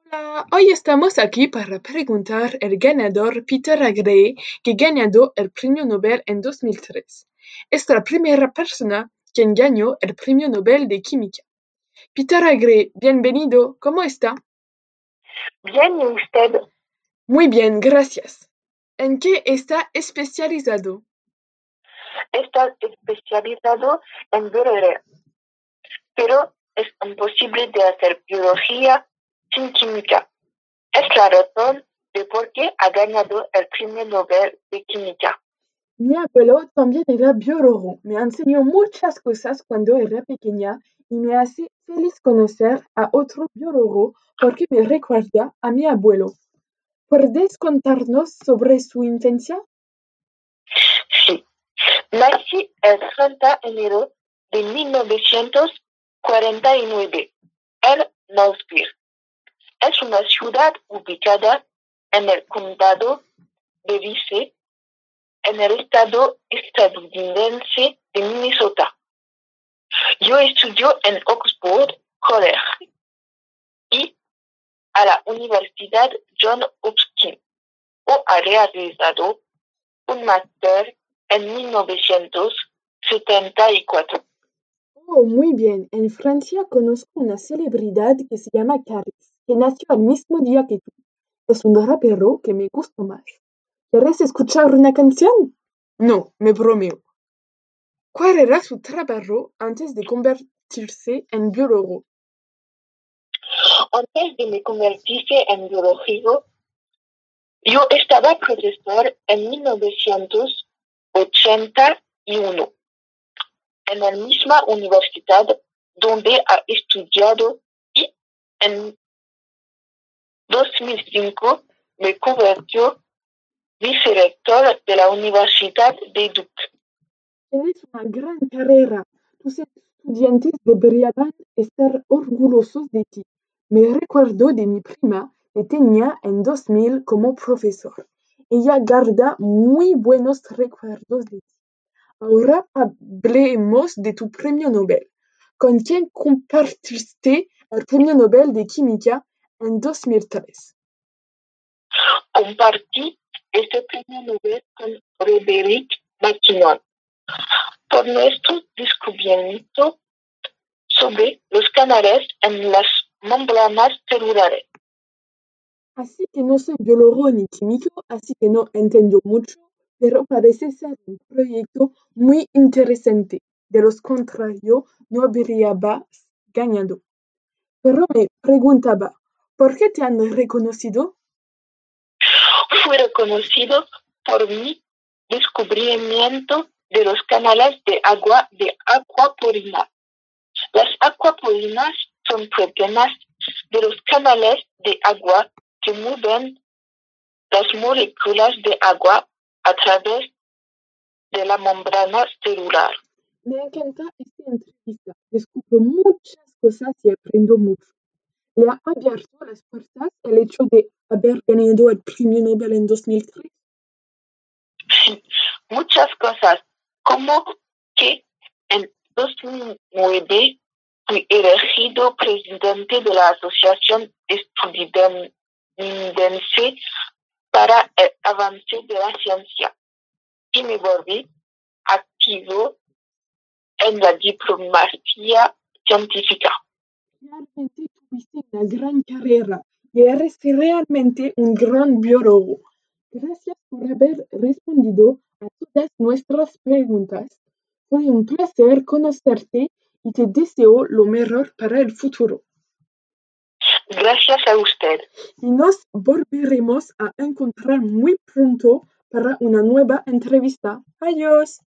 Hoy estamos aquí para preguntar al ganador Peter Agrey, que ganó el Premio Nobel en 2003. Es la primera persona quien ganó el Premio Nobel de Química. Peter Agrey, bienvenido, ¿cómo está? Bien, ¿y usted? Muy bien, gracias. ¿En qué está especializado? Está especializado en biología, pero es imposible de hacer biología sin química. Es la razón de por qué ha ganado el Premio Nobel de Química. Mi abuelo también era biólogo. Me enseñó muchas cosas cuando era pequeña y me hace feliz conocer a otro biólogo porque me recuerda a mi abuelo. ¿Puedes contarnos sobre su infancia? Sí, nací el 30 de enero de 1949 en Knoxville. Es una ciudad ubicada en el condado de Rice, en el estado estadounidense de Minnesota. Yo estudio en Oxford College y a la Universidad John Hopkins. Ha realizado un máster en 1974. Oh, muy bien. En Francia conozco una celebridad que se llama Caris, que nació el mismo día que tú. Es un rapero que me gusta más. ¿Quieres escuchar una canción? No, me bromeo. ¿Cuál era su trabajo antes de convertirse en biólogo? Antes de me convertirse en biólogo, yo estaba profesor en 1981 en la misma universidad donde ha estudiado y en 2005 me convirtió vicerrector de la Universidad de Duke. Tienes una gran carrera. Tus estudiantes deberían estar orgullosos de ti. Me recuerdo de mi prima que tenía en 2000 como profesor. Ella guarda muy buenos recuerdos de ti. Ahora hablemos de tu premio Nobel. ¿Con quién compartiste el premio Nobel de Química en 2003? Compartí este premio Nobel con Frederick Mackinnon por nuestro descubrimiento sobre los canales en las membranas celulares. Así que no soy biólogo ni químico, así que no entiendo mucho, pero parece ser un proyecto muy interesante. De lo contrario, no habría ganado. Pero me preguntaba, ¿por qué te han reconocido? Fui reconocido por mi descubrimiento de los canales de agua de aquaporina. Las aquaporinas son proteínas de los canales de agua que mueven las moléculas de agua a través de la membrana celular. Me encanta esta entrevista. Descubro muchas cosas y aprendo mucho. ¿Le ha abierto las puertas el hecho de haber ganado el premio Nobel en 2003? Sí, muchas cosas, como que en 2009 fui elegido presidente de la Asociación Estadounidense para el avance de la ciencia y me volví activo en la diplomacia científica. Realmente tuviste una gran carrera y eres realmente un gran biólogo. Gracias por haber respondido a todas nuestras preguntas. Fue un placer conocerte y te deseo lo mejor para el futuro. Gracias a usted. Y nos volveremos a encontrar muy pronto para una nueva entrevista. Adiós.